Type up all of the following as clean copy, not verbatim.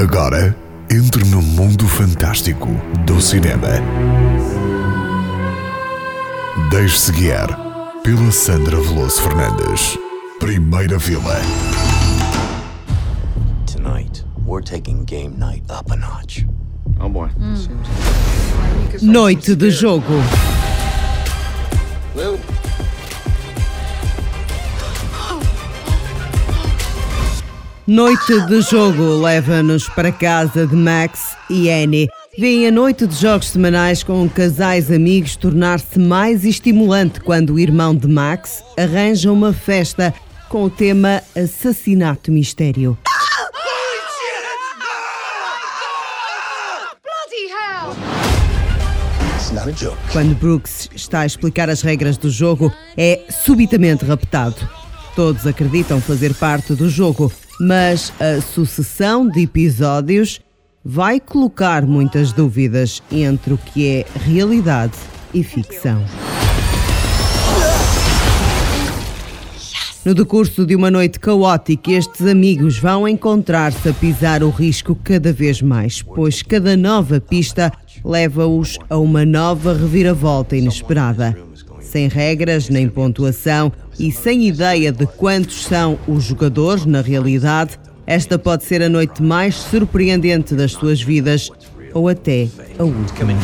Agora, entre no mundo fantástico do cinema. Deixe-se guiar pela Sandra Veloso Fernandes. Primeira fila. Tonight, we're taking game night up a notch. Oh boy. Noite de jogo. Noite de jogo leva-nos para casa de Max e Annie. Vêem a noite de jogos semanais com casais amigos tornar-se mais estimulante quando o irmão de Max arranja uma festa com o tema Assassinato Mistério. Quando Brooks está a explicar as regras do jogo, é subitamente raptado. Todos acreditam fazer parte do jogo, mas a sucessão de episódios vai colocar muitas dúvidas entre o que é realidade e ficção. No decurso de uma noite caótica, estes amigos vão encontrar-se a pisar o risco cada vez mais, pois cada nova pista leva-os a uma nova reviravolta inesperada. Sem regras nem pontuação e sem ideia de quantos são os jogadores na realidade, esta pode ser a noite mais surpreendente das suas vidas, ou até a última.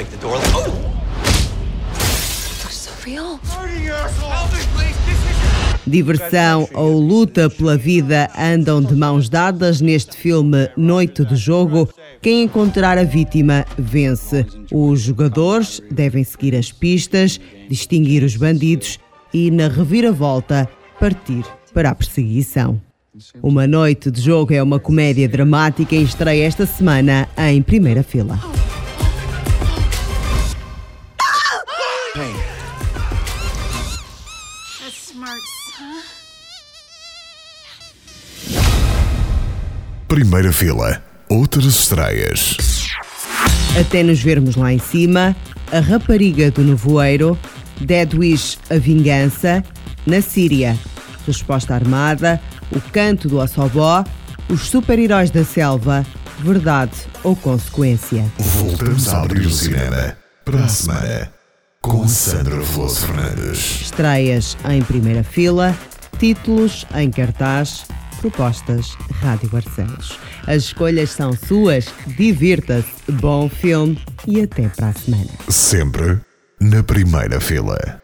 Diversão ou luta pela vida andam de mãos dadas neste filme Noite de Jogo. Quem encontrar a vítima vence. Os jogadores devem seguir as pistas, distinguir os bandidos e, na reviravolta, partir para a perseguição. Uma Noite de Jogo é uma comédia dramática em estreia esta semana em primeira fila. Primeira fila. Outras estreias. Até nos vermos lá em cima, A Rapariga do Nevoeiro, Dead Wish, A Vingança, Na Síria, Resposta Armada, O Canto do Ossobó, Os Super-Heróis da Selva, Verdade ou Consequência. Voltamos a abrir o cinema para a semana com Sandra Veloso Fernandes. Estreias em primeira fila, títulos em cartaz, propostas Rádio Barcelos. As escolhas são suas, divirta-se, bom filme e até para a semana. Sempre na primeira fila.